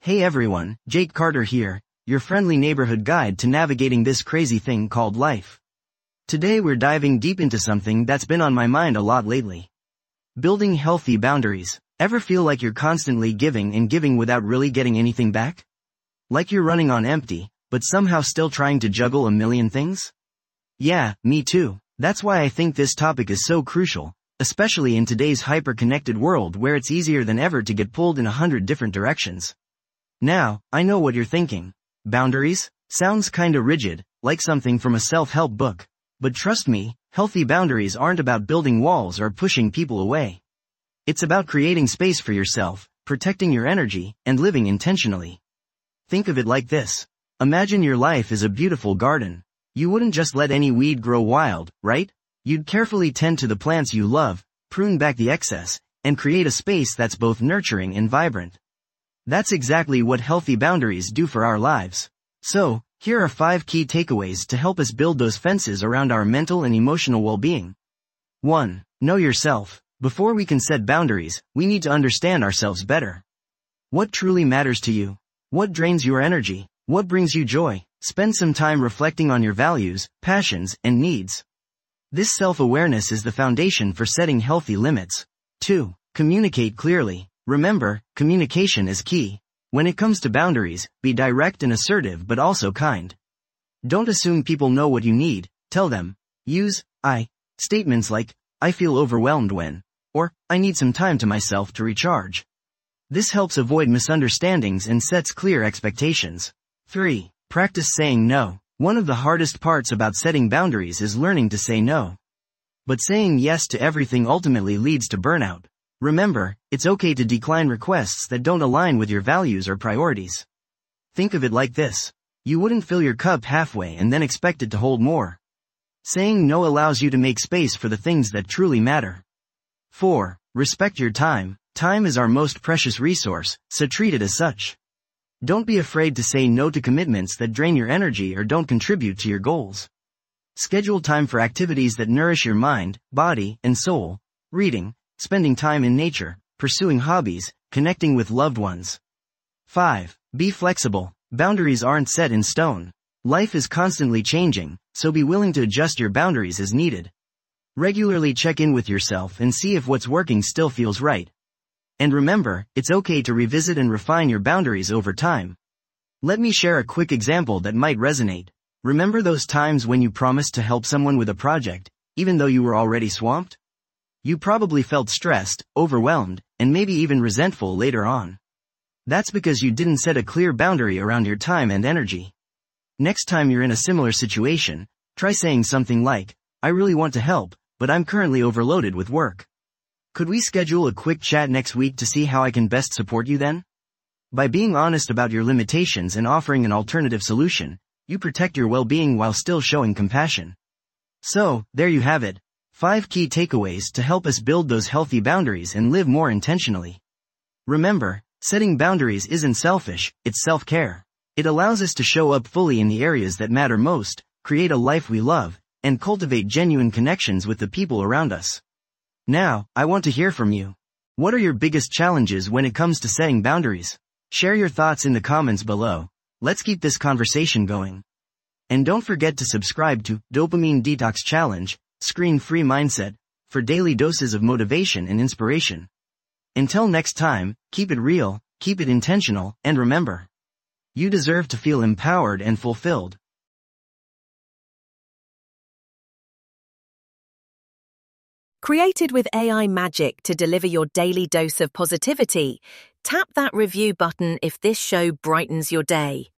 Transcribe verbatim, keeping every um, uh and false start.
Hey everyone, Jake Carter here, your friendly neighborhood guide to navigating this crazy thing called life. Today we're diving deep into something that's been on my mind a lot lately. Building healthy boundaries. Ever feel like you're constantly giving and giving without really getting anything back? Like you're running on empty, but somehow still trying to juggle a million things? Yeah, me too. That's why I think this topic is so crucial, especially in today's hyper-connected world where it's easier than ever to get pulled in a hundred different directions. Now, I know what you're thinking. Boundaries? Sounds kinda rigid, like something from a self-help book. But trust me, healthy boundaries aren't about building walls or pushing people away. It's about creating space for yourself, protecting your energy, and living intentionally. Think of it like this. Imagine your life is a beautiful garden. You wouldn't just let any weed grow wild, right? You'd carefully tend to the plants you love, prune back the excess, and create a space that's both nurturing and vibrant. That's exactly what healthy boundaries do for our lives. So, here are five key takeaways to help us build those fences around our mental and emotional well-being. one. Know yourself. Before we can set boundaries, we need to understand ourselves better. What truly matters to you? What drains your energy? What brings you joy? Spend some time reflecting on your values, passions, and needs. This self-awareness is the foundation for setting healthy limits. two. Communicate clearly. Remember, communication is key. When it comes to boundaries, be direct and assertive but also kind. Don't assume people know what you need, tell them. Use I statements like, I feel overwhelmed when, or, I need some time to myself to recharge. This helps avoid misunderstandings and sets clear expectations. three. Practice saying no. One of the hardest parts about setting boundaries is learning to say no. But saying yes to everything ultimately leads to burnout. Remember, it's okay to decline requests that don't align with your values or priorities. Think of it like this. You wouldn't fill your cup halfway and then expect it to hold more. Saying no allows you to make space for the things that truly matter. four. Respect your time. Time is our most precious resource, so treat it as such. Don't be afraid to say no to commitments that drain your energy or don't contribute to your goals. Schedule time for activities that nourish your mind, body, and soul. Reading, spending time in nature, pursuing hobbies, connecting with loved ones. five. Be flexible. Boundaries aren't set in stone. Life is constantly changing, so be willing to adjust your boundaries as needed. Regularly check in with yourself and see if what's working still feels right. And remember, it's okay to revisit and refine your boundaries over time. Let me share a quick example that might resonate. Remember those times when you promised to help someone with a project, even though you were already swamped? You probably felt stressed, overwhelmed, and maybe even resentful later on. That's because you didn't set a clear boundary around your time and energy. Next time you're in a similar situation, try saying something like, I really want to help, but I'm currently overloaded with work. Could we schedule a quick chat next week to see how I can best support you then? By being honest about your limitations and offering an alternative solution, you protect your well-being while still showing compassion. So, there you have it. Five key takeaways to help us build those healthy boundaries and live more intentionally. Remember, setting boundaries isn't selfish, it's self-care. It allows us to show up fully in the areas that matter most, create a life we love, and cultivate genuine connections with the people around us. Now, I want to hear from you. What are your biggest challenges when it comes to setting boundaries? Share your thoughts in the comments below. Let's keep this conversation going. And don't forget to subscribe to Dopamine Detox Challenge, Screen-Free Mindset, for daily doses of motivation and inspiration. Until next time, keep it real, keep it intentional, and remember, you deserve to feel empowered and fulfilled. Created with A I magic to deliver your daily dose of positivity, tap that review button if this show brightens your day.